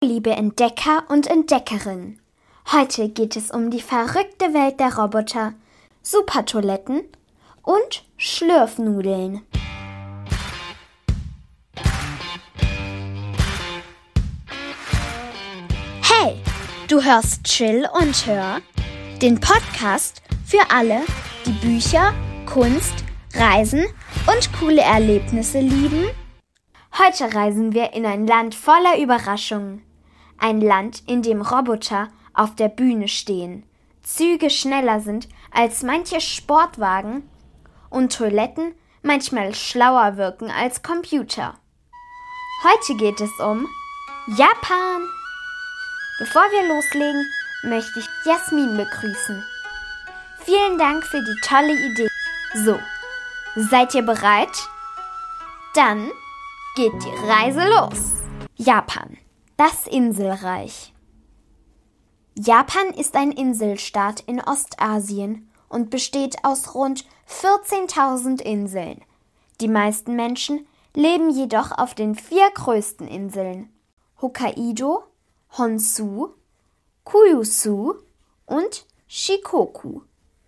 Liebe Entdecker und Entdeckerinnen, heute geht es um die verrückte Welt der Roboter, Supertoiletten und Schlürfnudeln. Hey, du hörst Chill und Hör, den Podcast für alle, die Bücher, Kunst, Reisen und coole Erlebnisse lieben. Heute reisen wir in ein Land voller Überraschungen. Ein Land, in dem Roboter auf der Bühne stehen, Züge schneller sind als manche Sportwagen und Toiletten manchmal schlauer wirken als Computer. Heute geht es um Japan. Bevor wir loslegen, möchte ich Jasmin begrüßen. Vielen Dank für die tolle Idee. So, seid ihr bereit? Dann geht die Reise los. Japan. Das Inselreich. Japan ist ein Inselstaat in Ostasien und besteht aus rund 14.000 Inseln. Die meisten Menschen leben jedoch auf den 4 größten Inseln: Hokkaido, Honshu, Kyushu und Shikoku.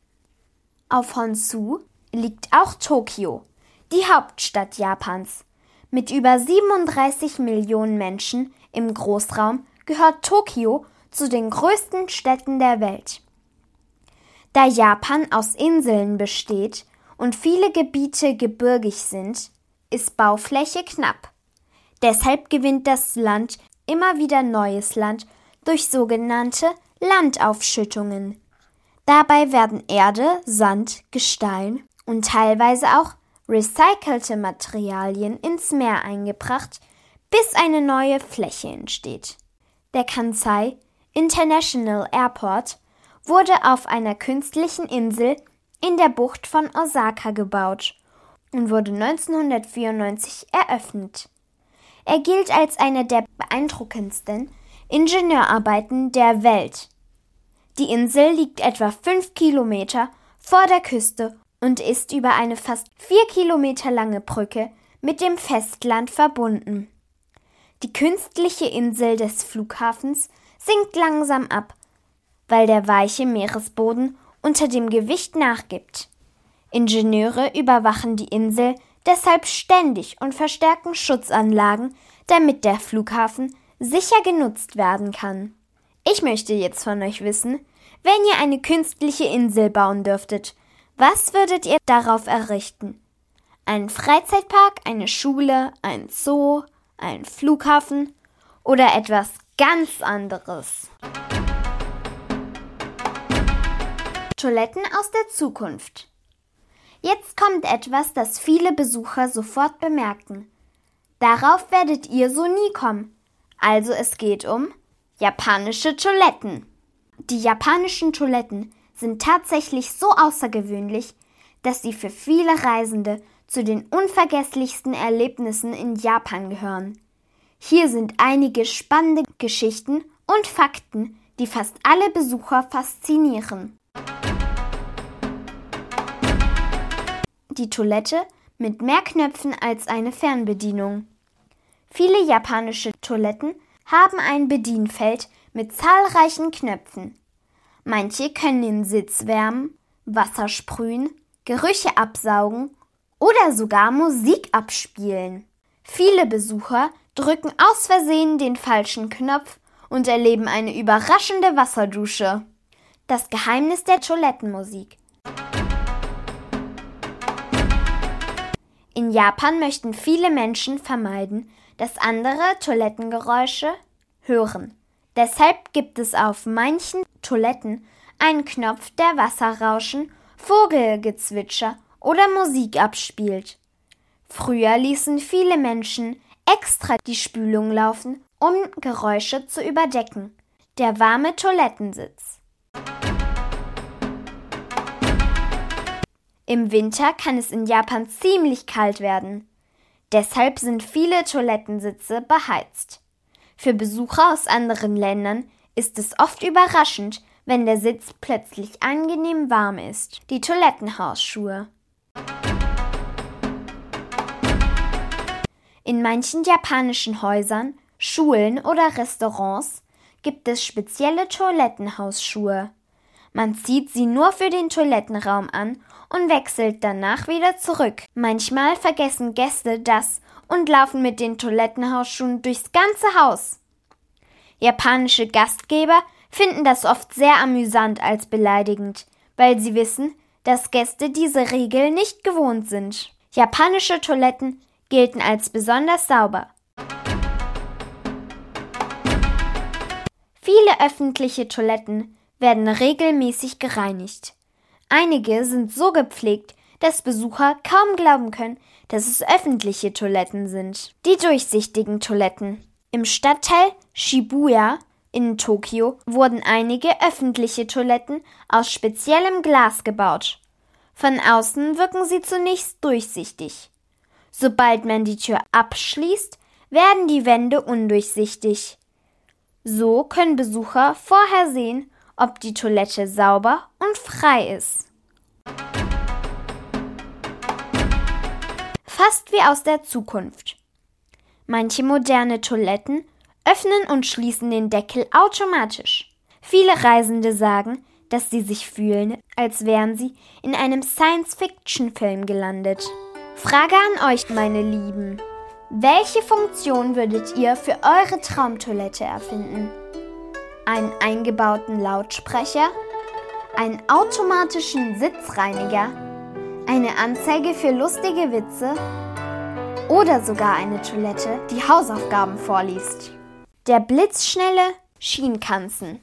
Auf Honshu liegt auch Tokio, die Hauptstadt Japans. Mit über 37 Millionen Menschen im Großraum gehört Tokio zu den größten Städten der Welt. Da Japan aus Inseln besteht und viele Gebiete gebirgig sind, ist Baufläche knapp. Deshalb gewinnt das Land immer wieder neues Land durch sogenannte Landaufschüttungen. Dabei werden Erde, Sand, Gestein und teilweise auch recycelte Materialien ins Meer eingebracht, bis eine neue Fläche entsteht. Der Kansai International Airport wurde auf einer künstlichen Insel in der Bucht von Osaka gebaut und wurde 1994 eröffnet. Er gilt als eine der beeindruckendsten Ingenieurarbeiten der Welt. Die Insel liegt etwa 5 Kilometer vor der Küste und ist über eine fast 4 Kilometer lange Brücke mit dem Festland verbunden. Die künstliche Insel des Flughafens sinkt langsam ab, weil der weiche Meeresboden unter dem Gewicht nachgibt. Ingenieure überwachen die Insel deshalb ständig und verstärken Schutzanlagen, damit der Flughafen sicher genutzt werden kann. Ich möchte jetzt von euch wissen, wenn ihr eine künstliche Insel bauen dürftet, was würdet ihr darauf errichten? Einen Freizeitpark, eine Schule, ein Zoo, einen Flughafen oder etwas ganz anderes? Toiletten aus der Zukunft. Jetzt kommt etwas, das viele Besucher sofort bemerken. Darauf werdet ihr so nie kommen. Also es geht um japanische Toiletten. Die japanischen Toiletten sind tatsächlich so außergewöhnlich, dass sie für viele Reisende zu den unvergesslichsten Erlebnissen in Japan gehören. Hier sind einige spannende Geschichten und Fakten, die fast alle Besucher faszinieren. Die Toilette mit mehr Knöpfen als eine Fernbedienung. Viele japanische Toiletten haben ein Bedienfeld mit zahlreichen Knöpfen. Manche können den Sitz wärmen, Wasser sprühen, Gerüche absaugen oder sogar Musik abspielen. Viele Besucher drücken aus Versehen den falschen Knopf und erleben eine überraschende Wasserdusche. Das Geheimnis der Toilettenmusik. In Japan möchten viele Menschen vermeiden, dass andere Toilettengeräusche hören. Deshalb gibt es auf manchen Toiletten einen Knopf, der Wasserrauschen, Vogelgezwitscher oder Musik abspielt. Früher ließen viele Menschen extra die Spülung laufen, um Geräusche zu überdecken. Der warme Toilettensitz. Im Winter kann es in Japan ziemlich kalt werden. Deshalb sind viele Toilettensitze beheizt. Für Besucher aus anderen Ländern ist es oft überraschend, wenn der Sitz plötzlich angenehm warm ist. Die Toilettenhausschuhe. In manchen japanischen Häusern Schulen oder Restaurants gibt es spezielle Toilettenhausschuhe. Man zieht sie nur für den Toilettenraum an und wechselt danach wieder zurück. Manchmal vergessen Gäste das und laufen mit den Toilettenhausschuhen durchs ganze Haus. Japanische Gastgeber finden das oft sehr amüsant als beleidigend, weil sie wissen, dass Gäste diese Regel nicht gewohnt sind. Japanische Toiletten gelten als besonders sauber. Viele öffentliche Toiletten werden regelmäßig gereinigt. Einige sind so gepflegt, dass Besucher kaum glauben können, dass es öffentliche Toiletten sind. Die durchsichtigen Toiletten. Im Stadtteil Shibuya in Tokio wurden einige öffentliche Toiletten aus speziellem Glas gebaut. Von außen wirken sie zunächst durchsichtig. Sobald man die Tür abschließt, werden die Wände undurchsichtig. So können Besucher vorher sehen, ob die Toilette sauber und frei ist. Fast wie aus der Zukunft. Manche moderne Toiletten öffnen und schließen den Deckel automatisch. Viele Reisende sagen, dass sie sich fühlen, als wären sie in einem Science-Fiction-Film gelandet. Frage an euch, meine Lieben. Welche Funktion würdet ihr für eure Traumtoilette erfinden? Einen eingebauten Lautsprecher? Einen automatischen Sitzreiniger? Eine Anzeige für lustige Witze? Oder sogar eine Toilette, die Hausaufgaben vorliest? Der blitzschnelle Shinkansen.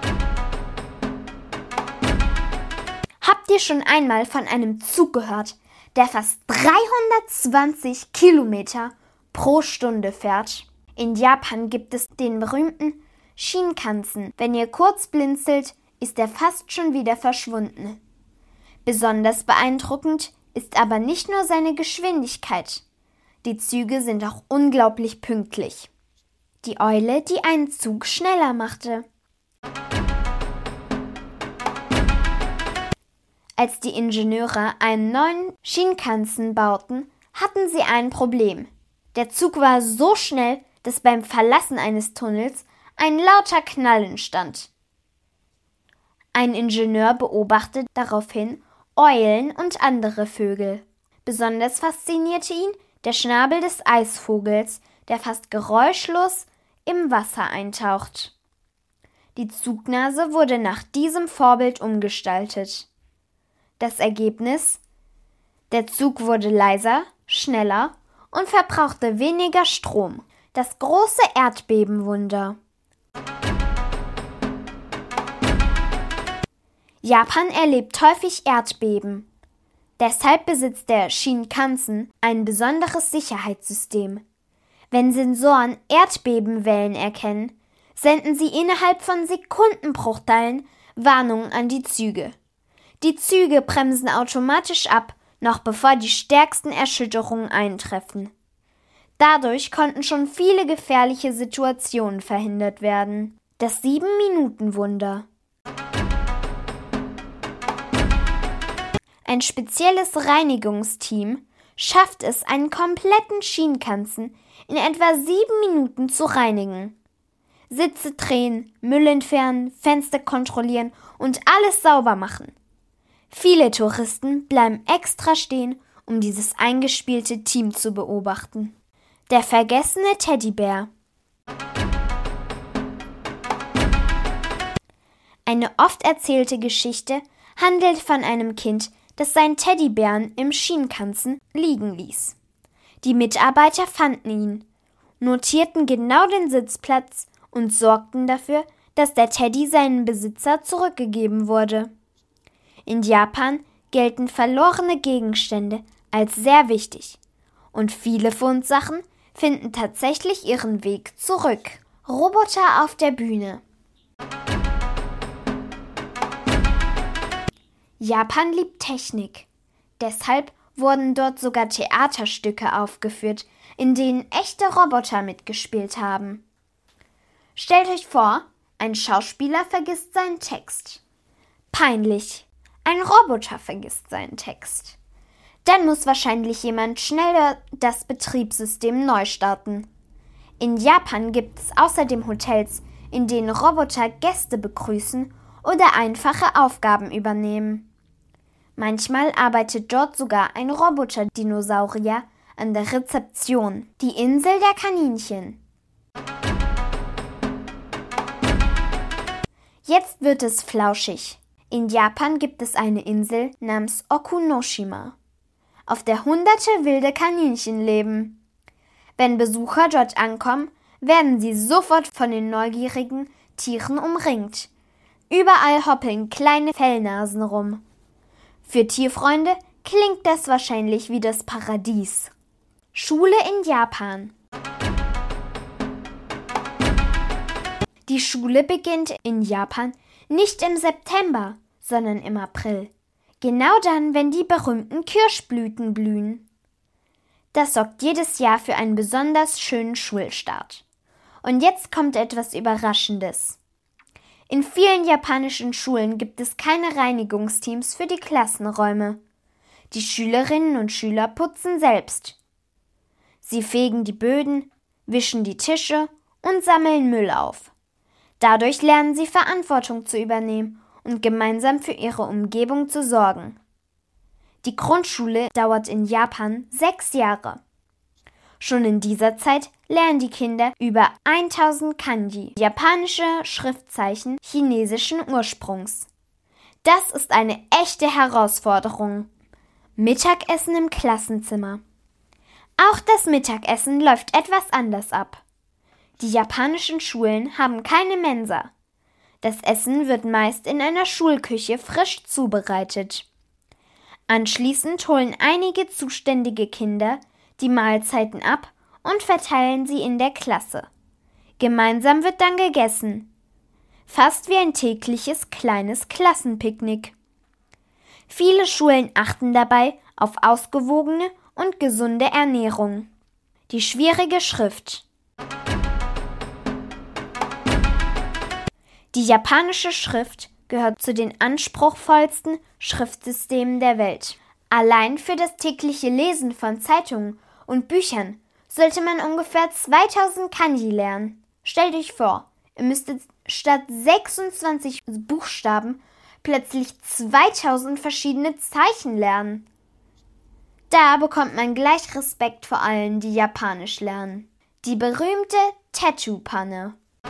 Habt ihr schon einmal von einem Zug gehört, der fast 320 Kilometer pro Stunde fährt? In Japan gibt es den berühmten Shinkansen. Wenn ihr kurz blinzelt, ist er fast schon wieder verschwunden. Besonders beeindruckend ist aber nicht nur seine Geschwindigkeit. Die Züge sind auch unglaublich pünktlich. Die Eule, die einen Zug schneller machte. Als die Ingenieure einen neuen Shinkansen bauten, hatten sie ein Problem. Der Zug war so schnell, dass beim Verlassen eines Tunnels ein lauter Knall entstand. Ein Ingenieur beobachtete daraufhin Eulen und andere Vögel. Besonders faszinierte ihn der Schnabel des Eisvogels, der fast geräuschlos im Wasser eintaucht. Die Zugnase wurde nach diesem Vorbild umgestaltet. Das Ergebnis? Der Zug wurde leiser, schneller und verbrauchte weniger Strom. Das große Erdbebenwunder. Japan erlebt häufig Erdbeben. Deshalb besitzt der Shinkansen ein besonderes Sicherheitssystem. Wenn Sensoren Erdbebenwellen erkennen, senden sie innerhalb von Sekundenbruchteilen Warnungen an die Züge. Die Züge bremsen automatisch ab, noch bevor die stärksten Erschütterungen eintreffen. Dadurch konnten schon viele gefährliche Situationen verhindert werden. Das 7-Minuten-Wunder. Ein spezielles Reinigungsteam schafft es, einen kompletten Shinkansen in etwa 7 Minuten zu reinigen. Sitze drehen, Müll entfernen, Fenster kontrollieren und alles sauber machen. Viele Touristen bleiben extra stehen, um dieses eingespielte Team zu beobachten. Der vergessene Teddybär. Eine oft erzählte Geschichte handelt von einem Kind, das seinen Teddybären im Shinkansen liegen ließ. Die Mitarbeiter fanden ihn, notierten genau den Sitzplatz und sorgten dafür, dass der Teddy seinem Besitzer zurückgegeben wurde. In Japan gelten verlorene Gegenstände als sehr wichtig und viele Fundsachen finden tatsächlich ihren Weg zurück. Roboter auf der Bühne. Japan liebt Technik. Deshalb wurden dort sogar Theaterstücke aufgeführt, in denen echte Roboter mitgespielt haben. Stellt euch vor, ein Schauspieler vergisst seinen Text. Peinlich. Ein Roboter vergisst seinen Text. Dann muss wahrscheinlich jemand schnell das Betriebssystem neu starten. In Japan gibt es außerdem Hotels, in denen Roboter Gäste begrüßen oder einfache Aufgaben übernehmen. Manchmal arbeitet dort sogar ein Roboter-Dinosaurier an der Rezeption. Die Insel der Kaninchen. Jetzt wird es flauschig. In Japan gibt es eine Insel namens Okunoshima, auf der hunderte wilde Kaninchen leben. Wenn Besucher dort ankommen, werden sie sofort von den neugierigen Tieren umringt. Überall hoppeln kleine Fellnasen rum. Für Tierfreunde klingt das wahrscheinlich wie das Paradies. Schule in Japan. Die Schule beginnt in Japan nicht im September, sondern im April. Genau dann, wenn die berühmten Kirschblüten blühen. Das sorgt jedes Jahr für einen besonders schönen Schulstart. Und jetzt kommt etwas Überraschendes. In vielen japanischen Schulen gibt es keine Reinigungsteams für die Klassenräume. Die Schülerinnen und Schüler putzen selbst. Sie fegen die Böden, wischen die Tische und sammeln Müll auf. Dadurch lernen sie Verantwortung zu übernehmen und gemeinsam für ihre Umgebung zu sorgen. Die Grundschule dauert in Japan 6 Jahre. Schon in dieser Zeit lernen die Kinder über 1000 Kanji, japanische Schriftzeichen chinesischen Ursprungs. Das ist eine echte Herausforderung. Mittagessen im Klassenzimmer. Auch das Mittagessen läuft etwas anders ab. Die japanischen Schulen haben keine Mensa. Das Essen wird meist in einer Schulküche frisch zubereitet. Anschließend holen einige zuständige Kinder die Mahlzeiten ab und verteilen sie in der Klasse. Gemeinsam wird dann gegessen. Fast wie ein tägliches kleines Klassenpicknick. Viele Schulen achten dabei auf ausgewogene und gesunde Ernährung. Die schwierige Schrift. Die japanische Schrift gehört zu den anspruchsvollsten Schriftsystemen der Welt. Allein für das tägliche Lesen von Zeitungen und Büchern sollte man ungefähr 2000 Kanji lernen. Stellt euch vor, ihr müsstet statt 26 Buchstaben plötzlich 2000 verschiedene Zeichen lernen. Da bekommt man gleich Respekt vor allen, die Japanisch lernen. Die berühmte Tattoo-Panne.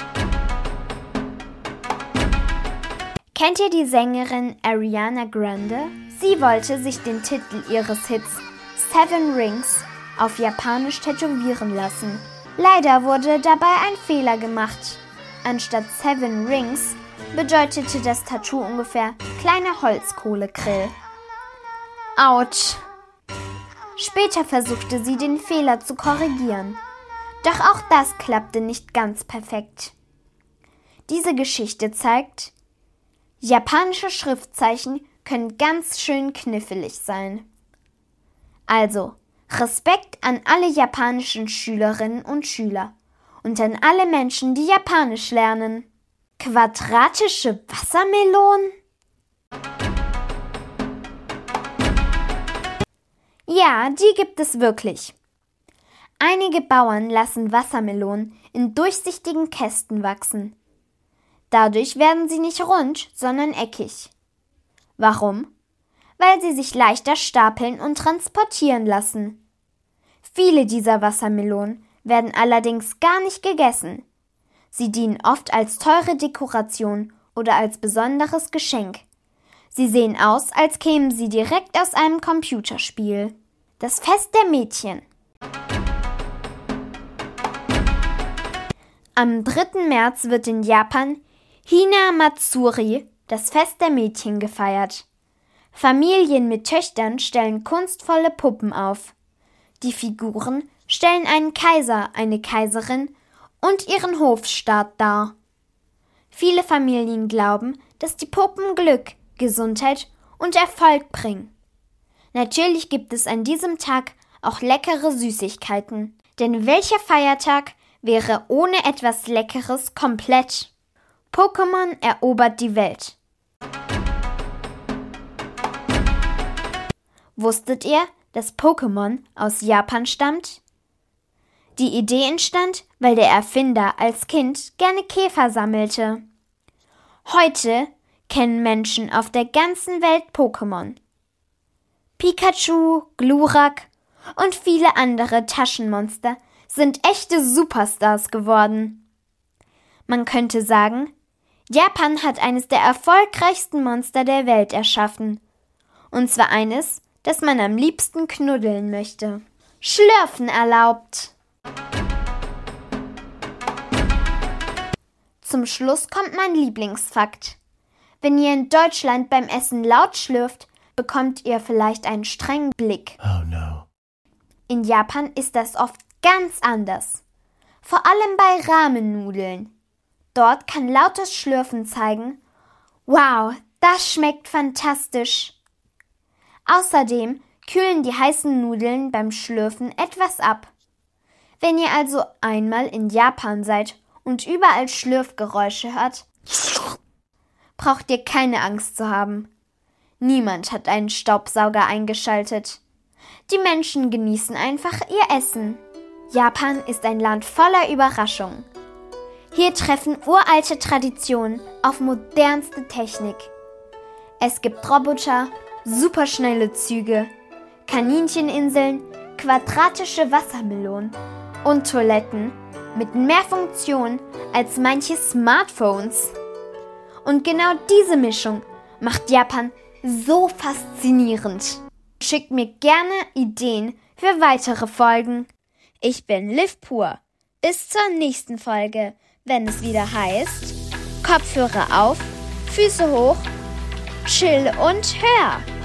Kennt ihr die Sängerin Ariana Grande? Sie wollte sich den Titel ihres Hits Seven Rings auf Japanisch tätowieren lassen. Leider wurde dabei ein Fehler gemacht. Anstatt Seven Rings bedeutete das Tattoo ungefähr kleine Holzkohlegrill. Autsch! Später versuchte sie, den Fehler zu korrigieren. Doch auch das klappte nicht ganz perfekt. Diese Geschichte zeigt, japanische Schriftzeichen können ganz schön knifflig sein. Also, Respekt an alle japanischen Schülerinnen und Schüler und an alle Menschen, die Japanisch lernen. Quadratische Wassermelonen? Ja, die gibt es wirklich. Einige Bauern lassen Wassermelonen in durchsichtigen Kästen wachsen. Dadurch werden sie nicht rund, sondern eckig. Warum? Weil sie sich leichter stapeln und transportieren lassen. Viele dieser Wassermelonen werden allerdings gar nicht gegessen. Sie dienen oft als teure Dekoration oder als besonderes Geschenk. Sie sehen aus, als kämen sie direkt aus einem Computerspiel. Das Fest der Mädchen. Am 3. März wird in Japan Hina-Matsuri, das Fest der Mädchen, gefeiert. Familien mit Töchtern stellen kunstvolle Puppen auf. Die Figuren stellen einen Kaiser, eine Kaiserin und ihren Hofstaat dar. Viele Familien glauben, dass die Puppen Glück, Gesundheit und Erfolg bringen. Natürlich gibt es an diesem Tag auch leckere Süßigkeiten. Denn welcher Feiertag wäre ohne etwas Leckeres komplett? Pokémon erobert die Welt. Wusstet ihr, dass Pokémon aus Japan stammt? Die Idee entstand, weil der Erfinder als Kind gerne Käfer sammelte. Heute kennen Menschen auf der ganzen Welt Pokémon. Pikachu, Glurak und viele andere Taschenmonster sind echte Superstars geworden. Man könnte sagen, Japan hat eines der erfolgreichsten Monster der Welt erschaffen. Und zwar eines, das man am liebsten knuddeln möchte. Schlürfen erlaubt. Zum Schluss kommt mein Lieblingsfakt. Wenn ihr in Deutschland beim Essen laut schlürft, bekommt ihr vielleicht einen strengen Blick. Oh no. In Japan ist das oft ganz anders. Vor allem bei Ramen-Nudeln. Dort kann lautes Schlürfen zeigen, wow, das schmeckt fantastisch. Außerdem kühlen die heißen Nudeln beim Schlürfen etwas ab. Wenn ihr also einmal in Japan seid und überall Schlürfgeräusche hört, braucht ihr keine Angst zu haben. Niemand hat einen Staubsauger eingeschaltet. Die Menschen genießen einfach ihr Essen. Japan ist ein Land voller Überraschungen. Hier treffen uralte Traditionen auf modernste Technik. Es gibt Roboter, superschnelle Züge, Kanincheninseln, quadratische Wassermelonen und Toiletten mit mehr Funktionen als manche Smartphones. Und genau diese Mischung macht Japan so faszinierend. Schickt mir gerne Ideen für weitere Folgen. Ich bin Liv Pur. Bis zur nächsten Folge, wenn es wieder heißt: Kopfhörer auf, Füße hoch, chill und hör.